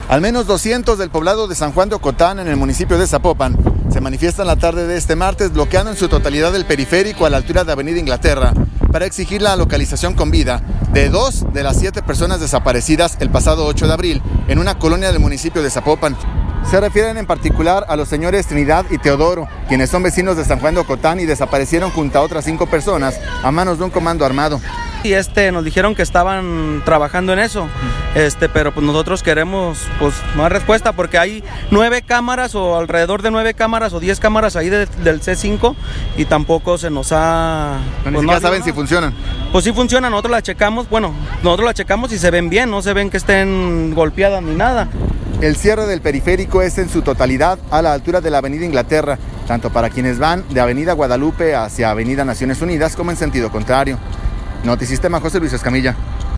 Al menos 200 del poblado de San Juan de Ocotán, en el municipio de Zapopan, se manifiestan la tarde de este martes bloqueando en su totalidad el periférico a la altura de Avenida Inglaterra para exigir la localización con vida de 2 de las 7 personas desaparecidas el pasado 8 de abril en una colonia del municipio de Zapopan. Se refieren en particular a los señores Trinidad y Teodoro, quienes son vecinos de San Juan de Ocotán y desaparecieron junto a otras 5 personas a manos de un comando armado. Y nos dijeron que estaban trabajando en eso, pero pues nosotros queremos pues más respuesta porque hay 9 cámaras o alrededor de 9 cámaras o 10 cámaras ahí del C5 y tampoco se nos ha... Ni siquiera saben si funcionan. Pues sí funcionan, nosotros las checamos, y se ven bien, no se ven que estén golpeadas ni nada. El cierre del periférico es en su totalidad a la altura de la Avenida Inglaterra, tanto para quienes van de Avenida Guadalupe hacia Avenida Naciones Unidas como en sentido contrario. Notisistema, José Luis Escamilla.